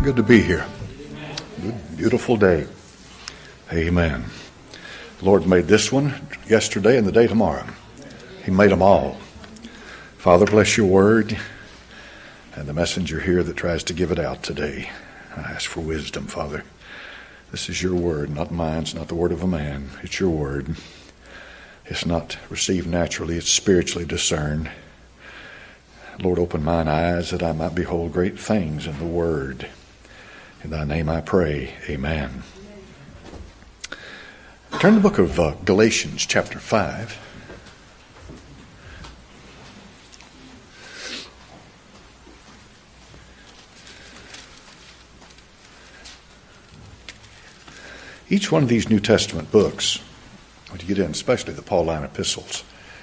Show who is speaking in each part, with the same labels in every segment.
Speaker 1: Good to be here. Good, beautiful day. Amen. The Lord made this one yesterday and the day tomorrow. He made them all. Father, bless your word and the messenger here that tries to give it out today. I ask for wisdom, Father. This is your word, not mine. It's not the word of a man. It's your word. It's not received naturally. It's spiritually discerned. Lord, open mine eyes that I might behold great things in the word. In thy name I pray. Amen. Turn to the book of Galatians chapter 5. Each one of these New Testament books, when you get in, especially the Pauline epistles,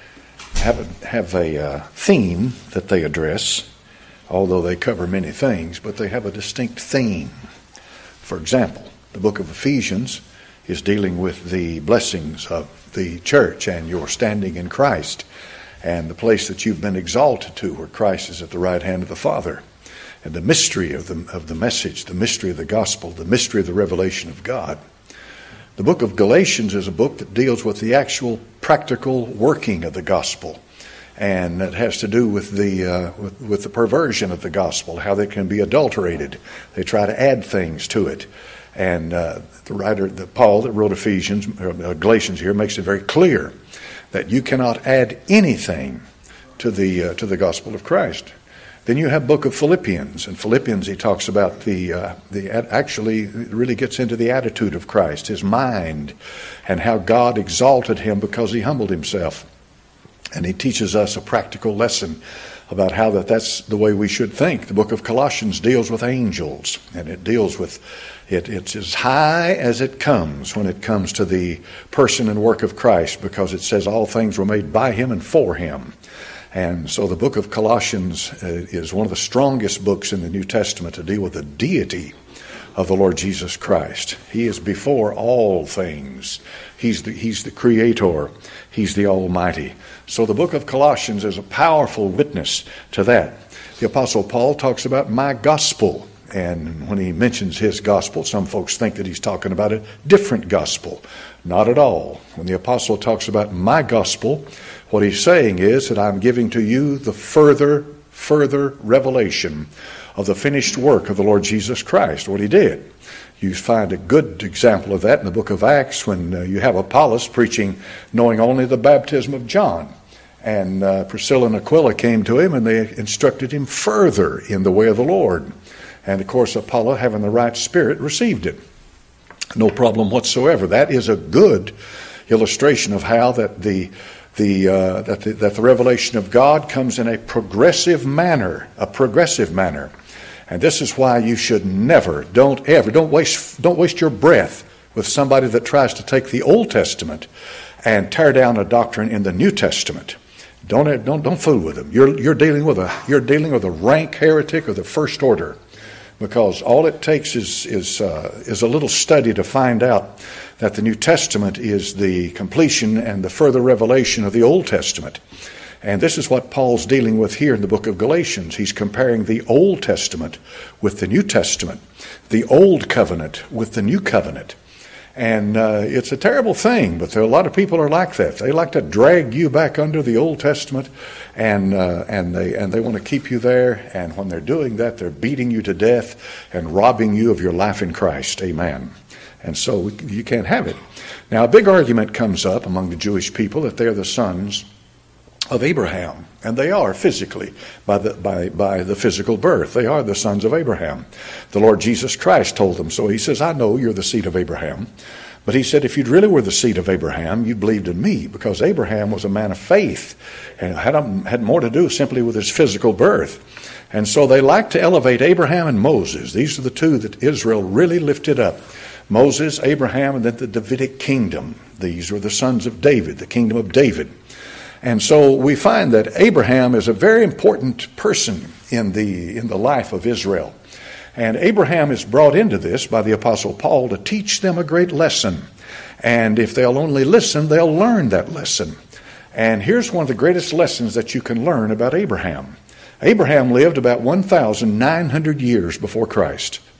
Speaker 1: have a theme that they address, although they cover many things, but they have a distinct theme. For example, the book of Ephesians is dealing with the blessings of the church and your standing in Christ and the place that you've been exalted to, where Christ is at the right hand of the Father, and the mystery of the message, the mystery of the gospel, the mystery of the revelation of God. The book of Galatians is a book that deals with the actual practical working of the gospel, and it has to do with the perversion of the gospel, how they can be adulterated. They try to add things to it, and the writer, Paul, that wrote Galatians here, makes it very clear that you cannot add anything to the gospel of Christ. Then you have book of Philippians. In Philippians, he talks about actually it really gets into the attitude of Christ, his mind, and how God exalted him because he humbled himself. And he teaches us a practical lesson about how that's the way we should think. The book of Colossians deals with angels, and it deals with it's as high as it comes when it comes to the person and work of Christ, because it says all things were made by him and for him. And so the book of Colossians is one of the strongest books in the New Testament to deal with the deity of the Lord Jesus Christ. He is before all things. He's the creator. He's the Almighty. So the book of Colossians is a powerful witness to that. The Apostle Paul talks about my gospel. And when he mentions his gospel, some folks think that he's talking about a different gospel. Not at all. When the apostle talks about my gospel, what he's saying is that I'm giving to you the further revelation of the finished work of the Lord Jesus Christ, what he did. You find a good example of that in the book of Acts when you have Apollos preaching knowing only the baptism of John. And Priscilla and Aquila came to him and they instructed him further in the way of the Lord. And of course, Apollo, having the right spirit, received it. No problem whatsoever. That is a good illustration of how that the revelation of God comes in a progressive manner. And this is why you should never, don't waste your breath with somebody that tries to take the Old Testament and tear down a doctrine in the New Testament. Don't fool with them. You're dealing with a rank heretic of the first order. Because all it takes is a little study to find out that the New Testament is the completion and the further revelation of the Old Testament. And this is what Paul's dealing with here in the book of Galatians. He's comparing the Old Testament with the New Testament, the Old Covenant with the New Covenant. And it's a terrible thing, but there are a lot of people are like that. They like to drag you back under the Old Testament, and they want to keep you there. And when they're doing that, they're beating you to death and robbing you of your life in Christ. Amen. And so you can't have it. Now, a big argument comes up among the Jewish people that they're the sons of Abraham, and they are physically by the physical birth. They are the sons of Abraham. The Lord Jesus Christ told them so. He says, I know you're the seed of Abraham. But he said, if you really were the seed of Abraham, you believed in me, because Abraham was a man of faith and had more to do simply with his physical birth. And so they like to elevate Abraham and Moses. These are the two that Israel really lifted up. Moses, Abraham, and then the Davidic kingdom. These were the sons of David, the kingdom of David. And so we find that Abraham is a very important person in the life of Israel. And Abraham is brought into this by the Apostle Paul to teach them a great lesson. And if they'll only listen, they'll learn that lesson. And here's one of the greatest lessons that you can learn about Abraham. Abraham lived about 1,900 years before Christ,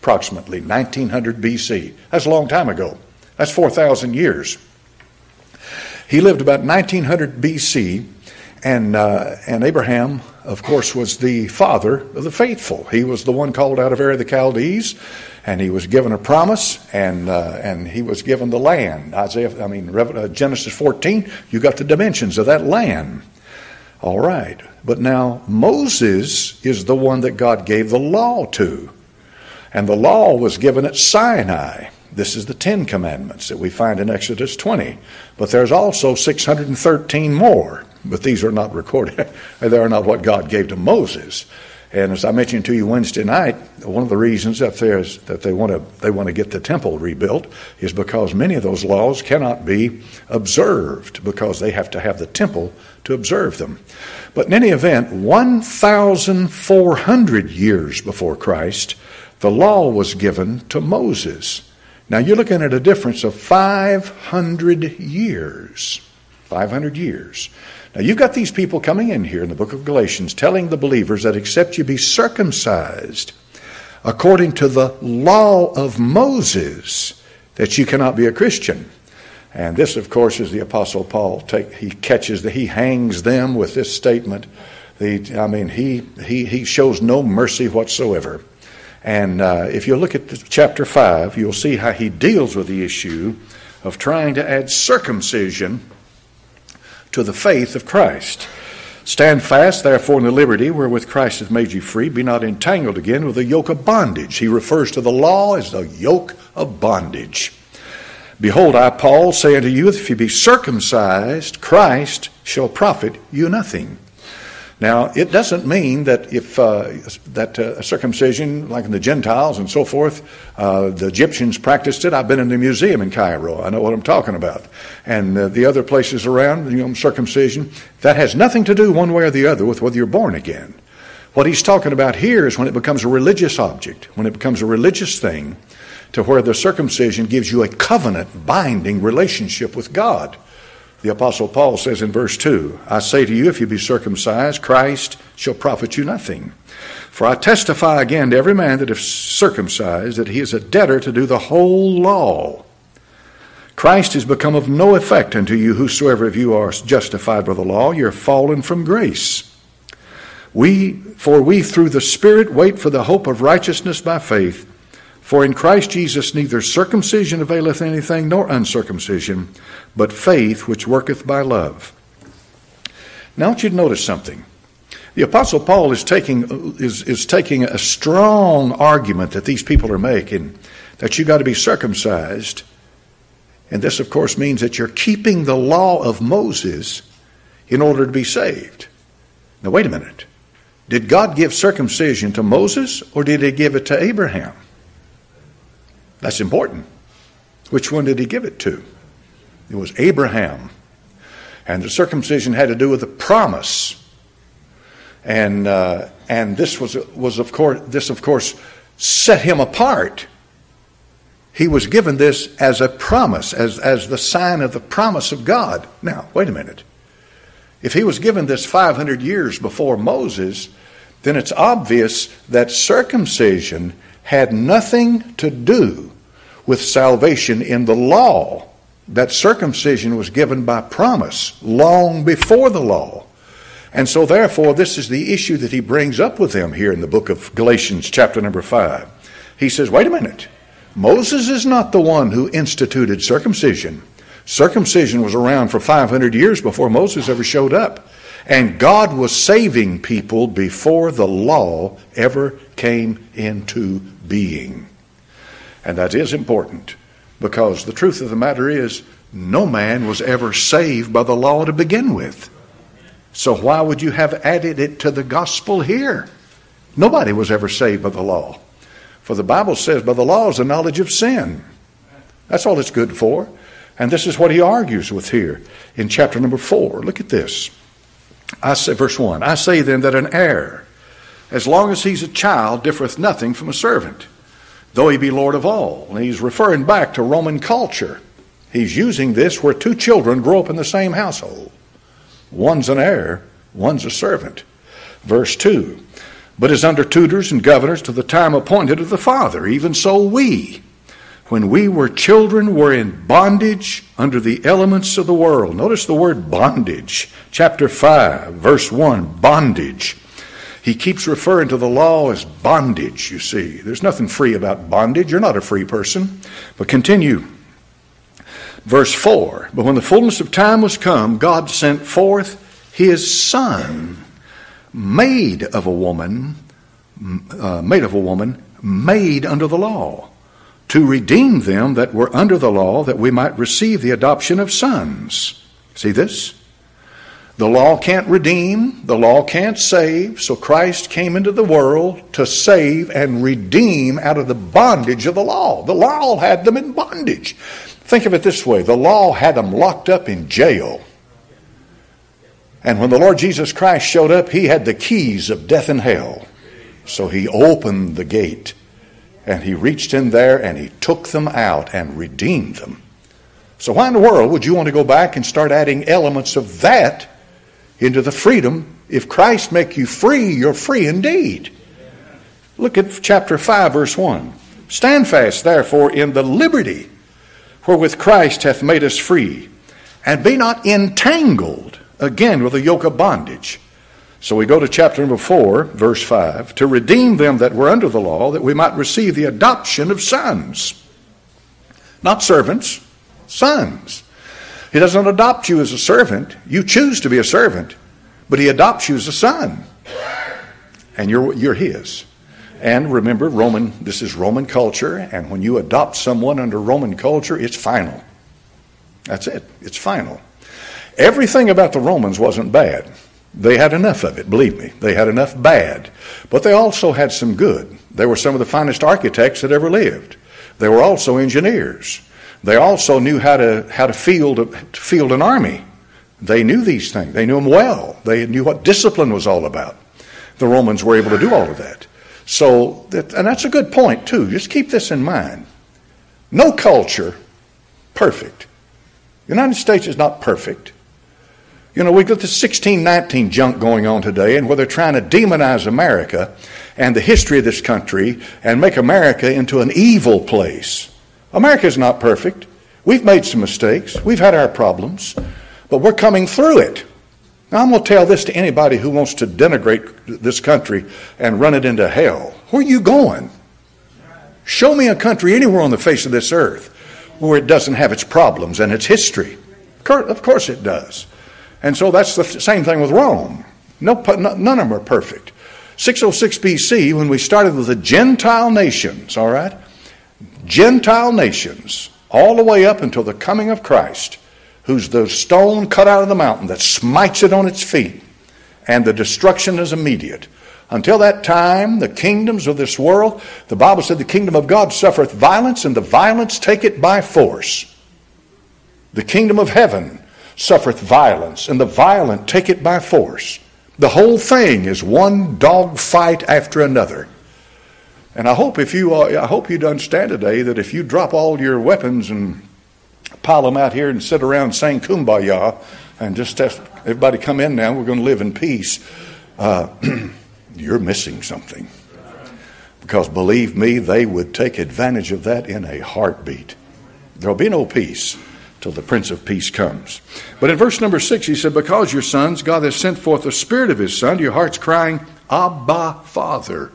Speaker 1: approximately 1900 BC. That's a long time ago. That's 4,000 years. He lived about 1900 BC, and Abraham, of course, was the father of the faithful. He was the one called out of Ur of the Chaldees, and he was given a promise, and he was given the land. Genesis 14, you got the dimensions of that land. All right, but now Moses is the one that God gave the law to, and the law was given at Sinai. This is the 10 Commandments that we find in Exodus 20. But there's also 613 more. But these are not recorded. They are not what God gave to Moses. And as I mentioned to you Wednesday night, one of the reasons that they want to get the temple rebuilt is because many of those laws cannot be observed because they have to have the temple to observe them. But in any event, 1,400 years before Christ, the law was given to Moses. Now you're looking at a difference of 500 years. 500 years. Now you've got these people coming in here in the book of Galatians telling the believers that except you be circumcised according to the law of Moses, that you cannot be a Christian. And this, of course, is the Apostle Paul. He hangs them with this statement. He shows no mercy whatsoever. And if you look at chapter 5, you'll see how he deals with the issue of trying to add circumcision to the faith of Christ. Stand fast, therefore, in the liberty wherewith Christ hath made you free. Be not entangled again with the yoke of bondage. He refers to the law as the yoke of bondage. Behold, I, Paul, say unto you, if you be circumcised, Christ shall profit you nothing. Now, it doesn't mean that if circumcision, like in the Gentiles and so forth, the Egyptians practiced it. I've been in the museum in Cairo. I know what I'm talking about. And the other places around, circumcision, that has nothing to do one way or the other with whether you're born again. What he's talking about here is when it becomes a religious object, when it becomes a religious thing, to where the circumcision gives you a covenant binding relationship with God. The Apostle Paul says in verse 2, I say to you, if you be circumcised, Christ shall profit you nothing. For I testify again to every man that is circumcised, that he is a debtor to do the whole law. Christ is become of no effect unto you, whosoever of you are justified by the law, you are fallen from grace. For we through the Spirit wait for the hope of righteousness by faith. For in Christ Jesus neither circumcision availeth anything, nor uncircumcision, but faith which worketh by love. Now I want you to notice something. The Apostle Paul is taking a strong argument that these people are making, that you got to be circumcised. And this, of course, means that you're keeping the law of Moses in order to be saved. Now wait a minute. Did God give circumcision to Moses, or did he give it to Abraham? That's important. Which one did he give it to? It was Abraham. And the circumcision had to do with the promise. And this was of course set him apart. He was given this as a promise, as the sign of the promise of God. Now, wait a minute. If he was given this 500 years before Moses, then it's obvious that circumcision had nothing to do with salvation in the law. That circumcision was given by promise long before the law. And so therefore, this is the issue that he brings up with them here in the book of Galatians chapter number 5. He says, wait a minute. Moses is not the one who instituted circumcision. Circumcision was around for 500 years before Moses ever showed up. And God was saving people before the law ever came into being. And that is important, because the truth of the matter is no man was ever saved by the law to begin with. So why would you have added it to the gospel here? Nobody was ever saved by the law. For the Bible says by the law is the knowledge of sin. That's all it's good for. And this is what he argues with here in chapter number 4. Look at this. I say, verse 1, I say then that an heir, as long as he's a child, differeth nothing from a servant, though he be Lord of all. And he's referring back to Roman culture. He's using this where two children grow up in the same household. One's an heir, one's a servant. Verse 2, but is under tutors and governors to the time appointed of the Father. Even so we, when we were children, were in bondage under the elements of the world. Notice the word bondage. Chapter 5, verse 1, bondage. He keeps referring to the law as bondage, you see. There's nothing free about bondage. You're not a free person. But continue. Verse 4, but when the fullness of time was come, God sent forth his Son, made of a woman, made under the law, to redeem them that were under the law, that we might receive the adoption of sons. See this? The law can't redeem, the law can't save, so Christ came into the world to save and redeem out of the bondage of the law. The law had them in bondage. Think of it this way, the law had them locked up in jail. And when the Lord Jesus Christ showed up, he had the keys of death and hell. So he opened the gate, and he reached in there and he took them out and redeemed them. So why in the world would you want to go back and start adding elements of that into the freedom? If Christ make you free, you're free indeed. Look at chapter 5, verse 1. Stand fast, therefore, in the liberty wherewith Christ hath made us free, and be not entangled again with a yoke of bondage. So we go to chapter number 4, verse 5, to redeem them that were under the law, that we might receive the adoption of sons. Not servants, sons. He doesn't adopt you as a servant. You choose to be a servant, but he adopts you as a son. And you're his. And remember, this is Roman culture, and when you adopt someone under Roman culture, it's final. That's it. It's final. Everything about the Romans wasn't bad. They had enough of it, believe me. They had enough bad. But they also had some good. They were some of the finest architects that ever lived. They were also engineers. They also knew how to field an army. They knew these things. They knew them well. They knew what discipline was all about. The Romans were able to do all of that. And that's a good point too. Just keep this in mind. No culture perfect. The United States is not perfect. You know, we've got the 1619 junk going on today, and where they're trying to demonize America and the history of this country and make America into an evil place. America is not perfect. We've made some mistakes. We've had our problems, but we're coming through it. Now, I'm going to tell this to anybody who wants to denigrate this country and run it into hell. Where are you going? Show me a country anywhere on the face of this earth where it doesn't have its problems and its history. Of course it does. And so that's the same thing with Rome. None of them are perfect. 606 BC, when we started with the Gentile nations, all right? Gentile nations, all the way up until the coming of Christ, who's the stone cut out of the mountain that smites it on its feet, and the destruction is immediate. Until that time, the kingdoms of this world, the Bible said the kingdom of God suffereth violence, and the violence take it by force. The kingdom of heaven suffereth violence, and the violent take it by force. The whole thing is one dog fight after another. And I hope you'd understand today that if you drop all your weapons and pile them out here and sit around saying kumbaya and just have everybody come in now, we're going to live in peace, you're missing something. Because believe me, they would take advantage of that in a heartbeat. There'll be no peace till the Prince of Peace comes. But in verse number 6, he said, because you're sons, God has sent forth the Spirit of his Son to your hearts, crying, Abba, Father.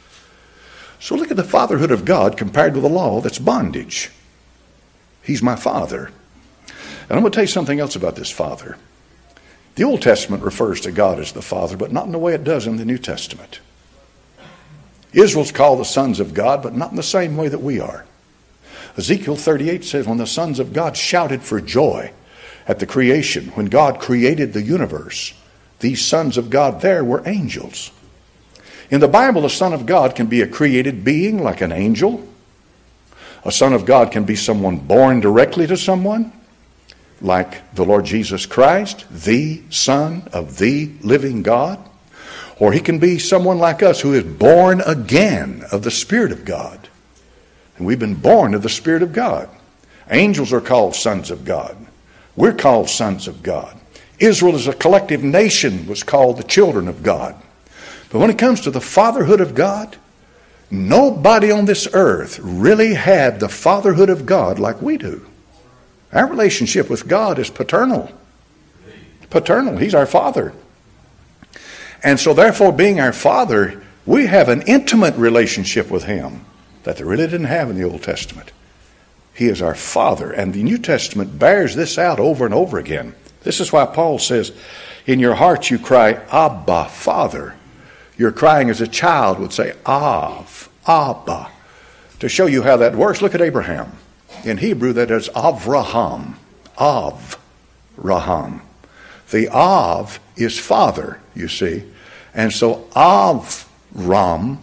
Speaker 1: So look at the fatherhood of God compared with the law that's bondage. He's my Father. And I'm going to tell you something else about this Father. The Old Testament refers to God as the Father, but not in the way it does in the New Testament. Israel's called the sons of God, but not in the same way that we are. Ezekiel 38 says, when the sons of God shouted for joy at the creation, when God created the universe, these sons of God there were angels. In the Bible, a son of God can be a created being like an angel. A son of God can be someone born directly to someone, like the Lord Jesus Christ, the Son of the living God. Or he can be someone like us who is born again of the Spirit of God. And we've been born of the Spirit of God. Angels are called sons of God. We're called sons of God. Israel as a collective nation was called the children of God. But when it comes to the fatherhood of God, nobody on this earth really had the fatherhood of God like we do. Our relationship with God is paternal. Paternal. He's our Father. And so therefore, being our Father, we have an intimate relationship with Him that they really didn't have in the Old Testament. He is our Father. And the New Testament bears this out over and over again. This is why Paul says, in your heart you cry, Abba, Father. You're crying as a child would say, Av, Abba. To show you how that works, look at Abraham. In Hebrew, that is Avraham. Avraham. The Av is father, you see. And so Avraham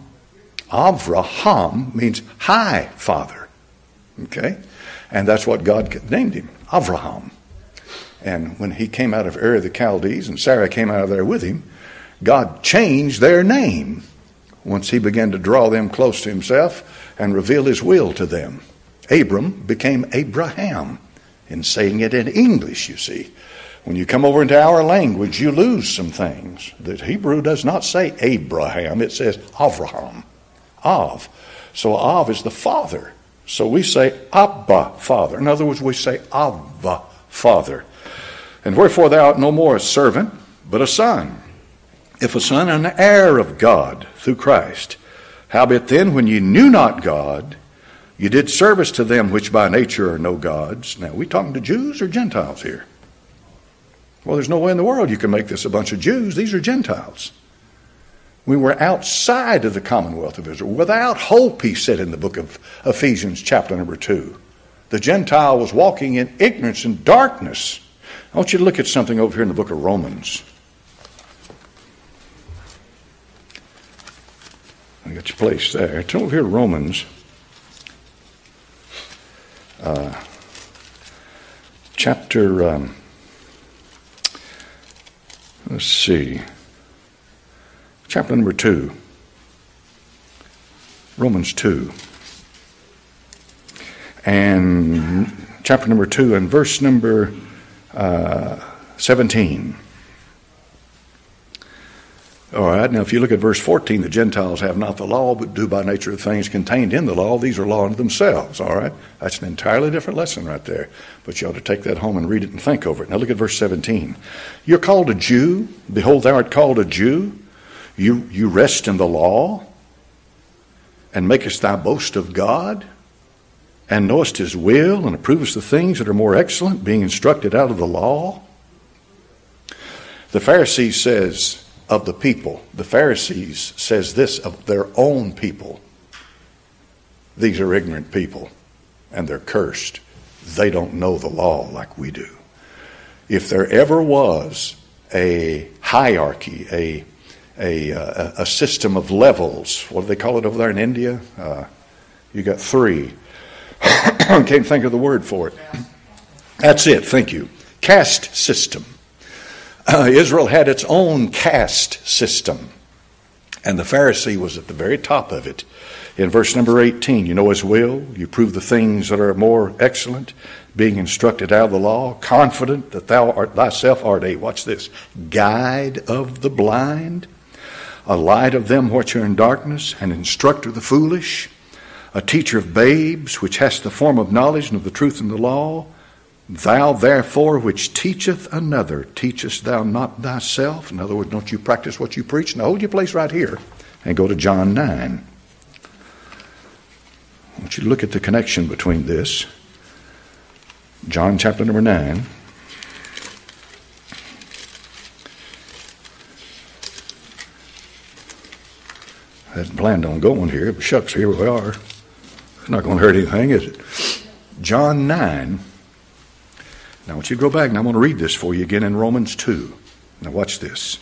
Speaker 1: means high father. Okay? And that's what God named him, Avraham. And when he came out of Ur of the Chaldees and Sarah came out of there with him, God changed their name once he began to draw them close to himself and reveal his will to them. Abram became Abraham, in saying it in English, you see. When you come over into our language, you lose some things. The Hebrew does not say Abraham, it says Avraham. Av. So Av is the father. So we say Abba, Father. In other words, we say Avva, Father. And wherefore thou art no more a servant, but a son. If a son, an heir of God through Christ. Howbeit then, when ye knew not God, you did service to them which by nature are no gods. Now, we talking to Jews or Gentiles here? Well, there's no way in the world you can make this a bunch of Jews. These are Gentiles. We were outside of the commonwealth of Israel. Without hope, he said in the book of Ephesians chapter number 2. The Gentile was walking in ignorance and darkness. I want you to look at something over here in the book of Romans. I got your place there. Turn over here to Romans. Chapter, let's see, chapter number 2, Romans 2, and chapter number 2 and verse number 17. All right, now if you look at verse 14, the Gentiles have not the law, but do by nature of things contained in the law. These are law unto themselves, all right? That's an entirely different lesson right there. But you ought to take that home and read it and think over it. Now look at verse 17. You're called a Jew. Behold, thou art called a Jew. You rest in the law, and makest thy boast of God, and knowest his will, and approvest the things that are more excellent, being instructed out of the law. The Pharisees says of the people, the Pharisees says this of their own people: these are ignorant people, and they're cursed. They don't know the law like we do. If there ever was a hierarchy, a system of levels, what do they call it over there in India? You got 3. Can't think of the word for it. That's it, thank you. Caste system. Israel had its own caste system, and the Pharisee was at the very top of it. In verse number 18, you know his will, you prove the things that are more excellent, being instructed out of the law, confident that thou art thyself art a, watch this, guide of the blind, a light of them which are in darkness, an instructor of the foolish, a teacher of babes, which hast the form of knowledge and of the truth in the law. Thou therefore which teacheth another, teachest thou not thyself? In other words, don't you practice what you preach? Now hold your place right here and go to John 9. I want you to look at the connection between this. John chapter number 9. I hadn't planned on going here, but shucks, here we are. It's not going to hurt anything, is it? John 9. Now I want you to go back, and I'm going to read this for you again in Romans 2. Now watch this.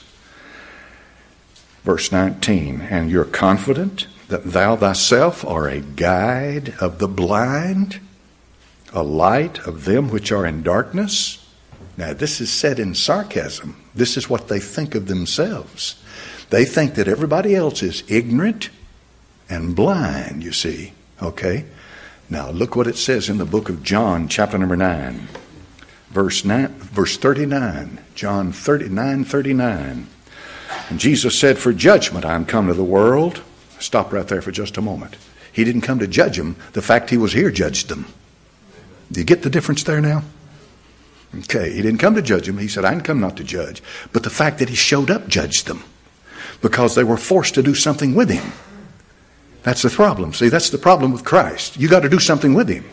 Speaker 1: Verse 19. And you're confident that thou thyself are a guide of the blind, a light of them which are in darkness. Now this is said in sarcasm. This is what they think of themselves. They think that everybody else is ignorant and blind, you see. Okay? Now look what it says in the book of John, chapter number 9. Verse 39, John 39:39. And Jesus said, for judgment I am come to the world. Stop right there for just a moment. He didn't come to judge them. The fact he was here judged them. Do you get the difference there now? Okay, he didn't come to judge them. He said, I didn't come not to judge. But the fact that he showed up judged them because they were forced to do something with him. That's the problem. See, that's the problem with Christ. You got to do something with him.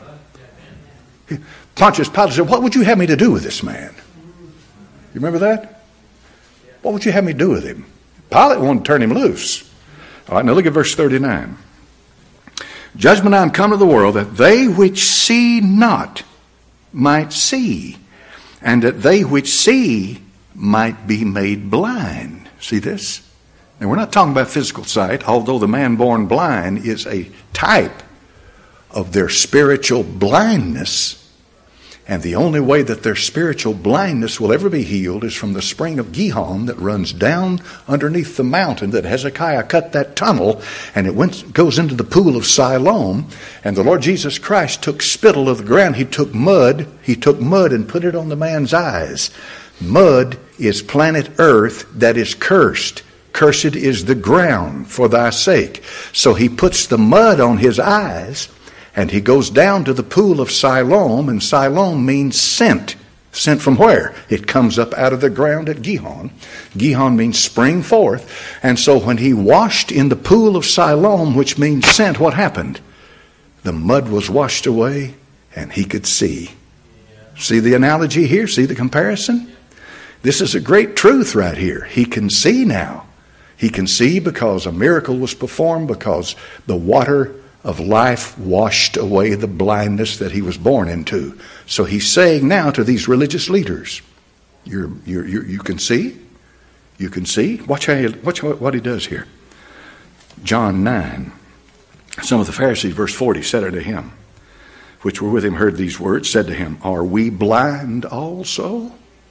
Speaker 1: Pontius Pilate said, what would you have me to do with this man? You remember that? What would you have me do with him? Pilate wanted to turn him loose. All right, now look at verse 39. Judgment I am come to the world, that they which see not might see, and that they which see might be made blind. See this? And we're not talking about physical sight, although the man born blind is a type of their spiritual blindness. And the only way that their spiritual blindness will ever be healed is from the spring of Gihon that runs down underneath the mountain that Hezekiah cut that tunnel, and it goes into the pool of Siloam. And the Lord Jesus Christ took spittle of the ground. He took mud and put it on the man's eyes. Mud is planet Earth that is cursed. Cursed is the ground for thy sake. So he puts the mud on his eyes, and he goes down to the pool of Siloam, and Siloam means sent. Sent from where? It comes up out of the ground at Gihon. Gihon means spring forth. And so when he washed in the pool of Siloam, which means sent, what happened? The mud was washed away, and he could see. See the analogy here? See the comparison? This is a great truth right here. He can see now. He can see because a miracle was performed, because the water of life washed away the blindness that he was born into. So he's saying now to these religious leaders, you can see? You can see? Watch what he does here. John 9. Some of the Pharisees, verse 40, said unto him, which were with him, heard these words, said to him, are we blind also?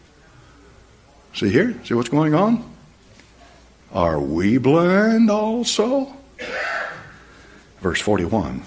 Speaker 1: See here? See what's going on? Are we blind also? Verse 41.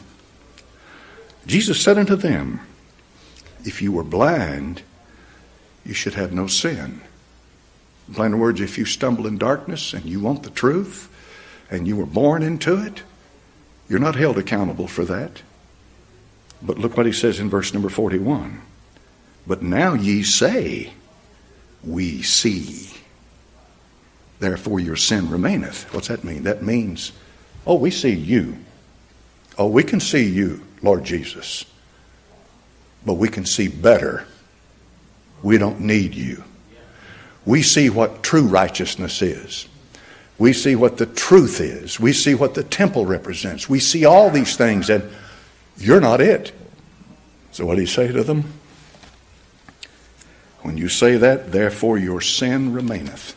Speaker 1: Jesus said unto them, if you were blind, you should have no sin. In plain words, if you stumble in darkness and you want the truth and you were born into it, you're not held accountable for that. But look what he says in verse number 41. But now ye say, we see. Therefore your sin remaineth. What's that mean? That means, oh, we see you. Oh, we can see you, Lord Jesus. But we can see better. We don't need you. We see what true righteousness is. We see what the truth is. We see what the temple represents. We see all these things, and you're not it. So what did he say to them? When you say that, therefore your sin remaineth.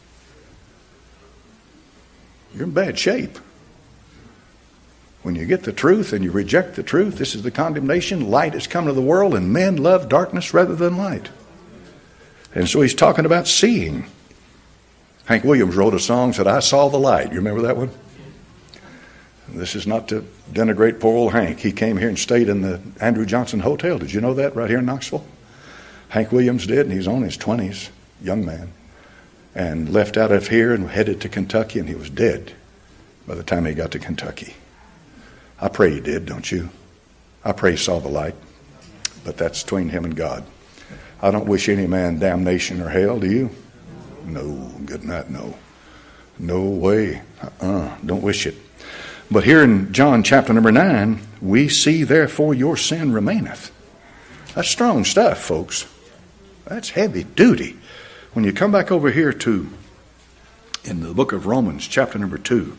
Speaker 1: You're in bad shape. When you get the truth and you reject the truth, this is the condemnation. Light has come to the world, and men love darkness rather than light. And so he's talking about seeing. Hank Williams wrote a song, said, I saw the light. You remember that one? This is not to denigrate poor old Hank. He came here and stayed in the Andrew Johnson Hotel. Did you know that, right here in Knoxville? Hank Williams did, and he's on his 20s, young man, and left out of here and headed to Kentucky, and he was dead by the time he got to Kentucky. I pray he did, don't you? I pray he saw the light, but that's between him and God. I don't wish any man damnation or hell, do you? No, good night, no. No way. Don't wish it. But here in John chapter number 9, we see therefore your sin remaineth. That's strong stuff, folks. That's heavy duty. When you come back over here to, in the book of Romans chapter number 2,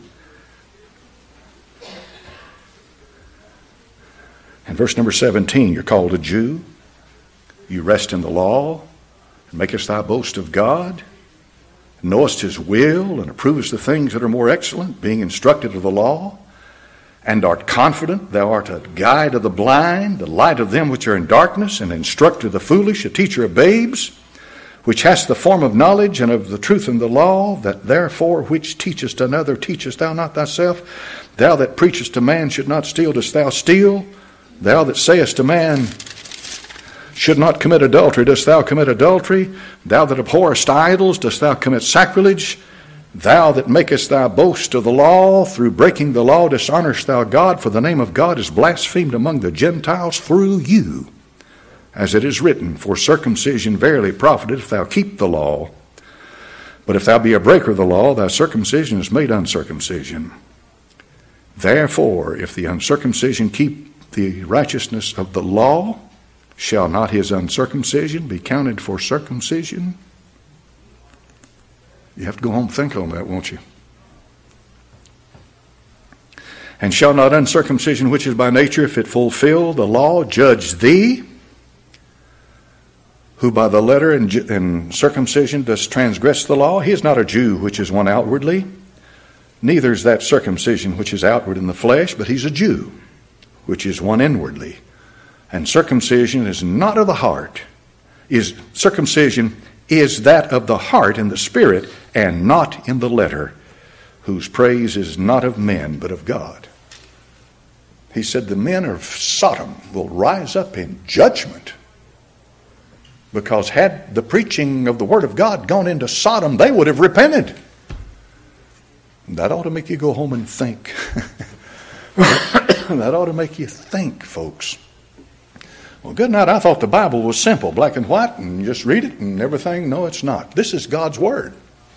Speaker 1: and verse number 17, you're called a Jew. You rest in the law, and makest thy boast of God, knowest his will, and approvest the things that are more excellent, being instructed of the law, and art confident thou art a guide of the blind, the light of them which are in darkness, and instructor of the foolish, a teacher of babes, which hast the form of knowledge and of the truth in the law, that therefore which teachest another teachest thou not thyself? Thou that preachest to man should not steal, dost thou steal? Thou that sayest to man should not commit adultery, dost thou commit adultery? Thou that abhorrest idols, dost thou commit sacrilege? Thou that makest thy boast of the law, through breaking the law dishonorest thou God, for the name of God is blasphemed among the Gentiles through you. As it is written, for circumcision verily profiteth if thou keep the law. But if thou be a breaker of the law, thy circumcision is made uncircumcision. Therefore, if the uncircumcision keep the righteousness of the law, shall not his uncircumcision be counted for circumcision? You have to go home and think on that, won't you? And shall not uncircumcision, which is by nature, if it fulfill the law, judge thee, who by the letter and circumcision does transgress the law? He is not a Jew, which is one outwardly, neither is that circumcision which is outward in the flesh, but he's a Jew, which is one inwardly. And circumcision is not of the heart. Circumcision is that of the heart in the spirit, and not in the letter, whose praise is not of men, but of God. He said the men of Sodom will rise up in judgment, because had the preaching of the Word of God gone into Sodom, they would have repented. That ought to make you go home and think. That ought to make you think, folks. Well, good night. I thought the Bible was simple, black and white, and you just read it and everything. No, it's not. This is God's Word.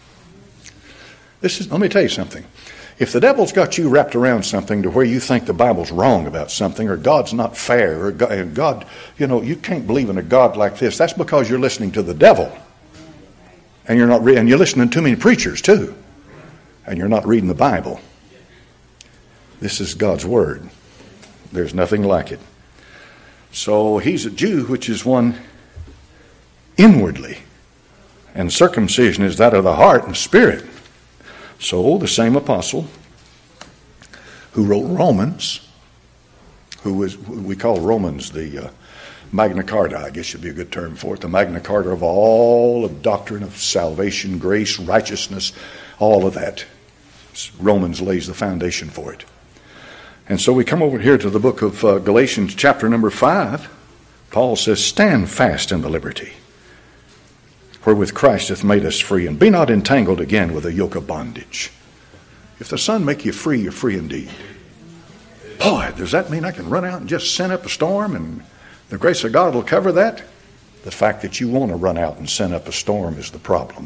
Speaker 1: Let me tell you something. If the devil's got you wrapped around something to where you think the Bible's wrong about something, or God's not fair, or God, you can't believe in a God like this, that's because you're listening to the devil. And you're listening to too many preachers too. And you're not reading the Bible. This is God's Word. There's nothing like it. So he's a Jew, which is one inwardly. And circumcision is that of the heart and spirit. So the same apostle who wrote Romans, we call Romans the Magna Carta, I guess should be a good term for it, the Magna Carta of all of doctrine of salvation, grace, righteousness, all of that. Romans lays the foundation for it. And so we come over here to the book of Galatians chapter number 5. Paul says, stand fast in the liberty wherewith Christ hath made us free, and be not entangled again with a yoke of bondage. If the Son make you free, you're free indeed. Boy, does that mean I can run out and just send up a storm and the grace of God will cover that? The fact that you want to run out and send up a storm is the problem.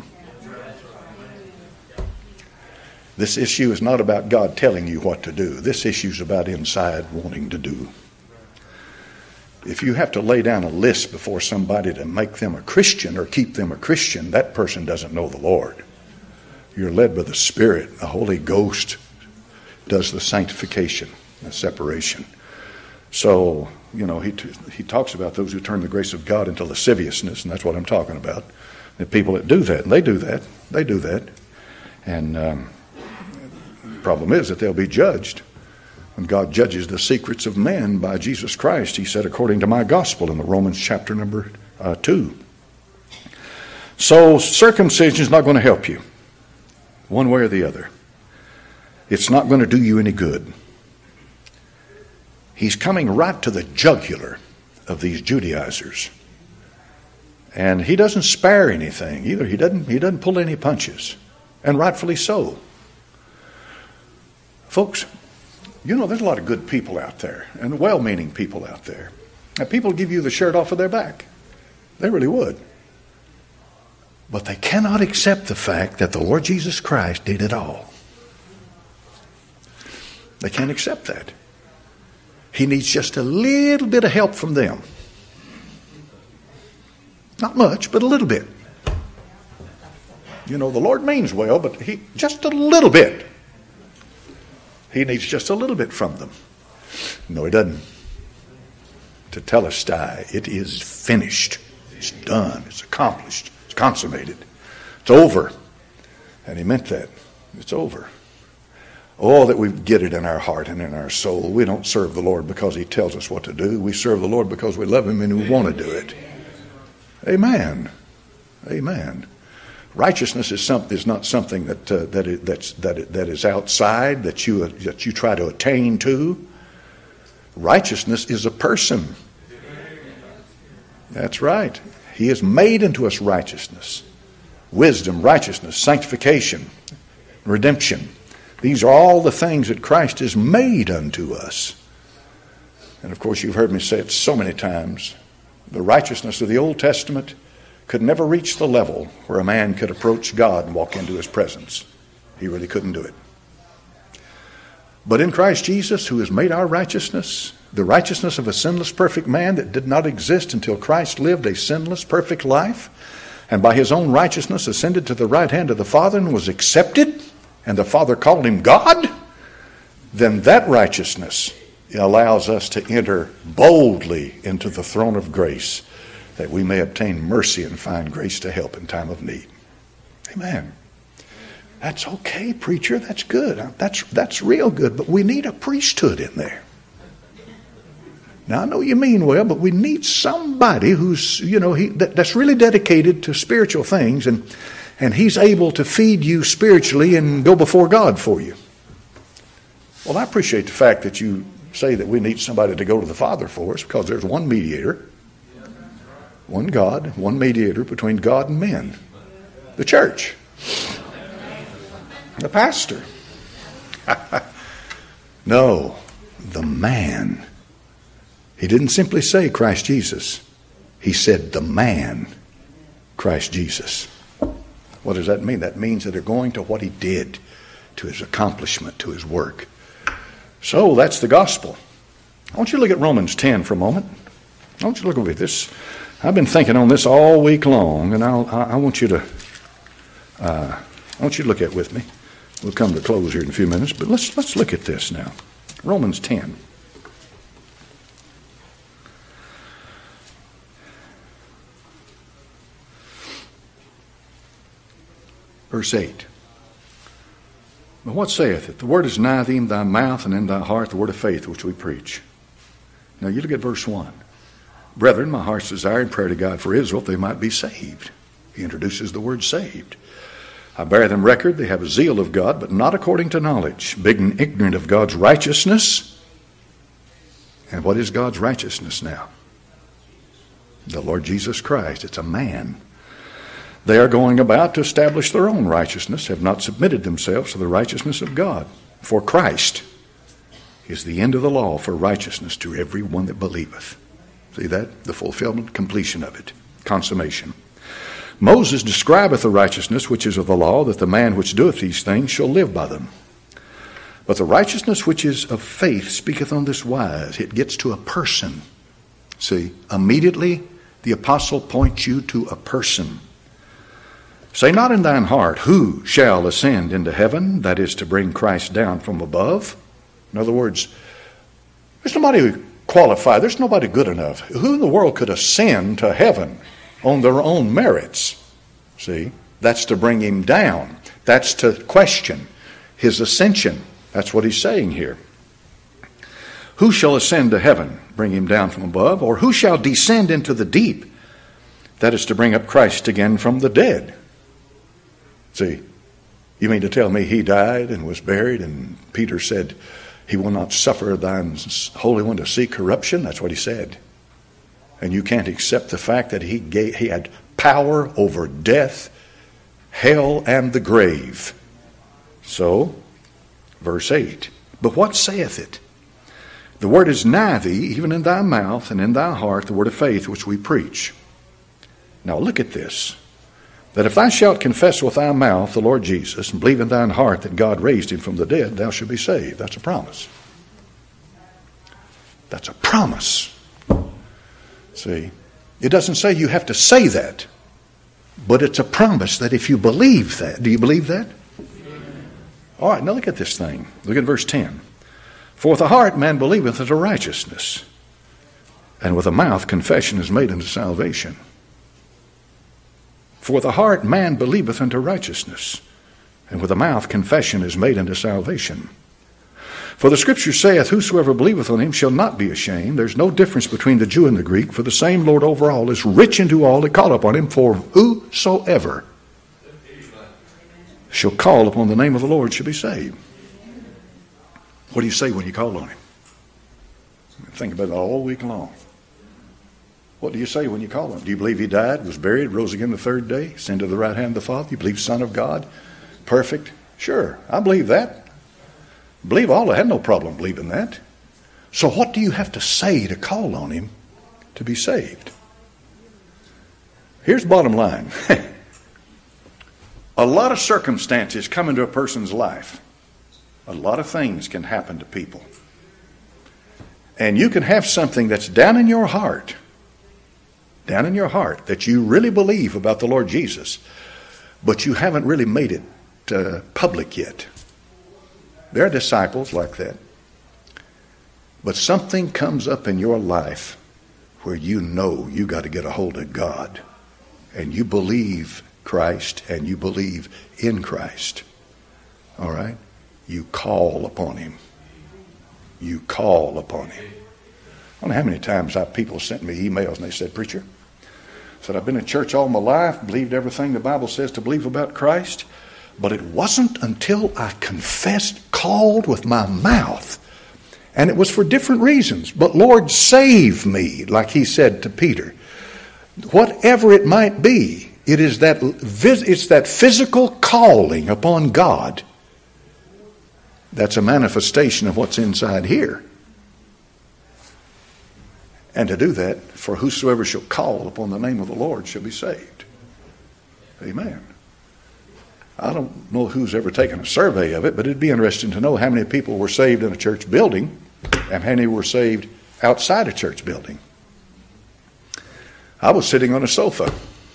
Speaker 1: This issue is not about God telling you what to do. This issue is about inside wanting to do. If you have to lay down a list before somebody to make them a Christian or keep them a Christian, that person doesn't know the Lord. You're led by the Spirit. The Holy Ghost does the sanctification, the separation. So, he talks about those who turn the grace of God into lasciviousness, and that's what I'm talking about. The people that do that, and they do that. And the problem is that they'll be judged. When God judges the secrets of men by Jesus Christ, he said, according to my gospel in the Romans chapter number 2. So circumcision is not going to help you one way or the other. It's not going to do you any good. He's coming right to the jugular of these Judaizers. And he doesn't spare anything either. He doesn't pull any punches. And rightfully so. Folks, there's a lot of good people out there and well-meaning people out there. And people give you the shirt off of their back. They really would. But they cannot accept the fact that the Lord Jesus Christ did it all. They can't accept that. He needs just a little bit of help from them. Not much, but a little bit. The Lord means well, but just a little bit. He needs just a little bit from them. No, he doesn't. Tetelestai, it is finished. It's done. It's accomplished. It's consummated. It's over. And he meant that. It's over. Oh, that we get it in our heart and in our soul. We don't serve the Lord because he tells us what to do. We serve the Lord because we love him and we want to do it. Amen. Amen. Righteousness is not something that is outside, that you try to attain to. Righteousness is a person. That's right. He has made into us righteousness, wisdom, righteousness, sanctification, redemption. These are all the things that Christ has made unto us. And of course, you've heard me say it so many times. The righteousness of the Old Testament could never reach the level where a man could approach God and walk into his presence. He really couldn't do it. But in Christ Jesus, who has made our righteousness, the righteousness of a sinless, perfect man that did not exist until Christ lived a sinless, perfect life, and by his own righteousness ascended to the right hand of the Father and was accepted, and the Father called him God, then that righteousness allows us to enter boldly into the throne of grace, that we may obtain mercy and find grace to help in time of need. Amen. That's okay, preacher. That's good. That's real good. But we need a priesthood in there. Now, I know you mean well, but we need somebody who's, that's really dedicated to spiritual things, and he's able to feed you spiritually and go before God for you. Well, I appreciate the fact that you say that we need somebody to go to the Father for us, because there's one mediator, one God, one mediator between God and men. The church. The pastor. No, the man. He didn't simply say Christ Jesus. He said the man, Christ Jesus. What does that mean? That means that they're going to what he did, to his accomplishment, to his work. So that's the gospel. I want you to look at Romans 10 for a moment. I want you to look over at this. I've been thinking on this all week long, and I want you to look at it with me. We'll come to close here in a few minutes, but let's look at this now. Romans 10. Verse 8. But what saith it? The word is nigh thee in thy mouth and in thy heart, the word of faith which we preach. Now you look at verse 1. Brethren, my heart's desire and prayer to God for Israel, they might be saved. He introduces the word saved. I bear them record, they have a zeal of God, but not according to knowledge, being ignorant of God's righteousness. And what is God's righteousness now? The Lord Jesus Christ. It's a man. They are going about to establish their own righteousness, have not submitted themselves to the righteousness of God. For Christ is the end of the law for righteousness to every one that believeth. See that? The fulfillment, completion of it, consummation. Moses describeth the righteousness which is of the law, that the man which doeth these things shall live by them. But the righteousness which is of faith speaketh on this wise. It gets to a person. See, immediately the apostle points you to a person. Say not in thine heart, who shall ascend into heaven? That is to bring Christ down from above. In other words, there's nobody qualified. There's nobody good enough. Who in the world could ascend to heaven on their own merits? See, that's to bring him down. That's to question his ascension. That's what he's saying here. Who shall ascend to heaven? Bring him down from above. Or who shall descend into the deep? That is to bring up Christ again from the dead. See, you mean to tell me he died and was buried, and Peter said, he will not suffer thine Holy One to see corruption? That's what he said. And you can't accept the fact that he had power over death, hell, and the grave. So, verse 8, but what saith it? The word is nigh thee, even in thy mouth and in thy heart, the word of faith which we preach. Now look at this. That if thou shalt confess with thy mouth the Lord Jesus, and believe in thine heart that God raised him from the dead, thou shalt be saved. That's a promise. That's a promise. See, it doesn't say you have to say that, but it's a promise that if you believe that. Do you believe that? All right, now look at this thing. Look at verse 10. For with the heart man believeth unto righteousness, and with the mouth confession is made unto salvation. For with the heart man believeth unto righteousness, and with the mouth confession is made unto salvation. For the Scripture saith, whosoever believeth on him shall not be ashamed. There's no difference between the Jew and the Greek, for the same Lord over all is rich unto all that call upon him. For whosoever shall call upon the name of the Lord shall be saved. What do you say when you call on him? Think about it all week long. What do you say when you call him? Do you believe he died, was buried, rose again the third day, ascended to the right hand of the Father? You believe Son of God, perfect, Sure, I believe that. Believe all. I had no problem believing that. So what do you have to say to call on him to be saved? Here's the bottom line. A lot of circumstances come into a person's life. A lot of things can happen to people. And you can have something that's down in your heart, that you really believe about the Lord Jesus, but you haven't really made it public yet. There are disciples like that. But something comes up in your life where you know you got to get a hold of God, and you believe Christ and you believe in Christ. All right? You call upon him. You call upon him. I don't know how many times people sent me emails and they said, "Preacher," said, "I've been in church all my life, believed everything the Bible says to believe about Christ, but it wasn't until I confessed, called with my mouth, and it was for different reasons. But Lord, save me," like he said to Peter. Whatever it might be, it's that physical calling upon God that's a manifestation of what's inside here. And to do that, for whosoever shall call upon the name of the Lord shall be saved. Amen. I don't know who's ever taken a survey of it, but it'd be interesting to know how many people were saved in a church building and how many were saved outside a church building. I was sitting on a sofa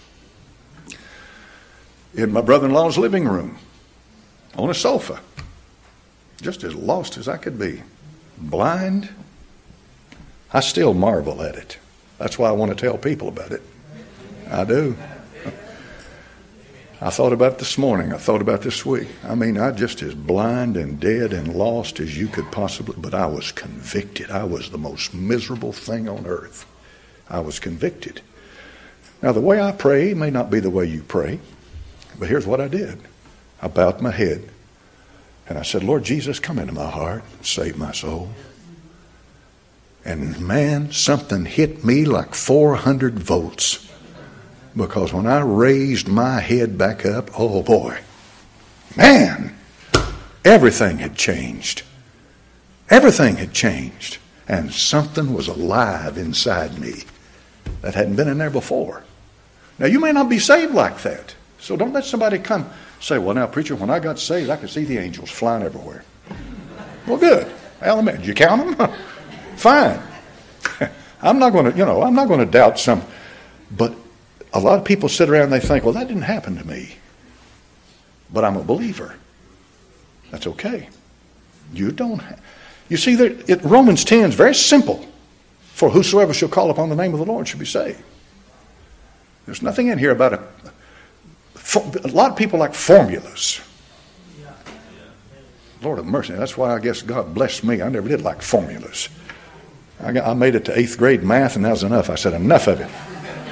Speaker 1: in my brother-in-law's living room, on a sofa, just as lost as I could be, blind. I still marvel at it. That's why I want to tell people about it. I do. I thought about it this morning. I thought about this week. I mean, I just as blind and dead and lost as you could possibly, but I was convicted. I was the most miserable thing on earth. I was convicted. Now, the way I pray may not be the way you pray, but here's what I did. I bowed my head and I said, "Lord Jesus, come into my heart, save my soul." And man, something hit me like 400 volts. Because when I raised my head back up, oh boy, man, everything had changed. Everything had changed. And something was alive inside me that hadn't been in there before. Now, you may not be saved like that. So don't let somebody come say, "Well, now, preacher, when I got saved, I could see the angels flying everywhere." Well, good. Well, did you count them? Fine. I'm not going to doubt some. But a lot of people sit around and they think, "Well, that didn't happen to me. But I'm a believer." That's okay. You don't. You see, Romans 10 is very simple. For whosoever shall call upon the name of the Lord shall be saved. There's nothing in here about a lot of people like formulas. Lord have mercy. That's why I guess God blessed me. I never did like formulas. I made it to 8th grade math, and that was enough. I said, enough of it.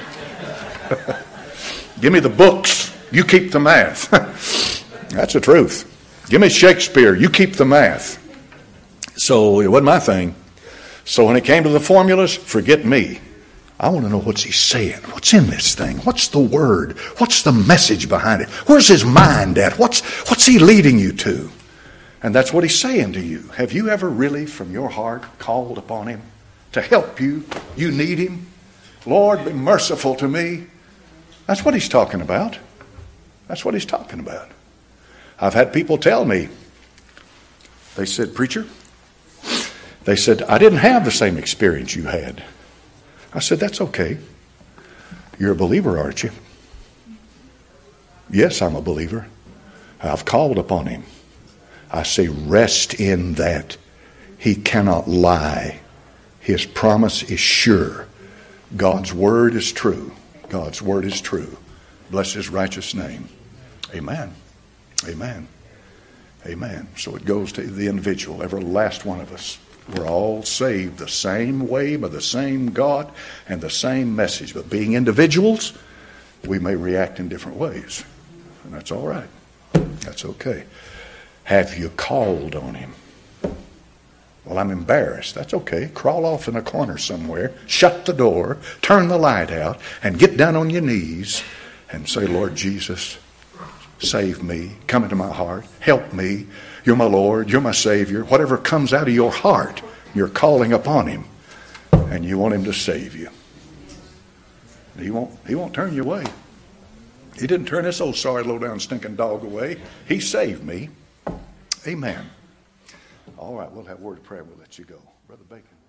Speaker 1: Give me the books. You keep the math. That's the truth. Give me Shakespeare. You keep the math. So it wasn't my thing. So when it came to the formulas, forget me. I want to know what's he saying. What's in this thing? What's the word? What's the message behind it? Where's his mind at? What's he leading you to? And that's what he's saying to you. Have you ever really from your heart called upon him to help you? You need him. Lord, be merciful to me. That's what he's talking about. That's what he's talking about. I've had people tell me, they said, "Preacher," they said, "I didn't have the same experience you had." I said, "That's okay. You're a believer, aren't you?" "Yes, I'm a believer. I've called upon him." I say, rest in that. He cannot lie. His promise is sure. God's word is true. God's word is true. Bless his righteous name. Amen. Amen. Amen. So it goes to the individual, every last one of us. We're all saved the same way by the same God and the same message. But being individuals, we may react in different ways. And that's all right. That's okay. Have you called on him? "Well, I'm embarrassed." That's okay. Crawl off in a corner somewhere, shut the door, turn the light out, and get down on your knees and say, "Lord Jesus, save me, come into my heart, help me. You're my Lord, you're my Savior. Whatever comes out of your heart, you're calling upon him, and you want him to save you. He won't turn you away. He didn't turn this old sorry, low-down, stinking dog away. He saved me. Amen. All right, we'll have a word of prayer. We'll let you go. Brother Bacon.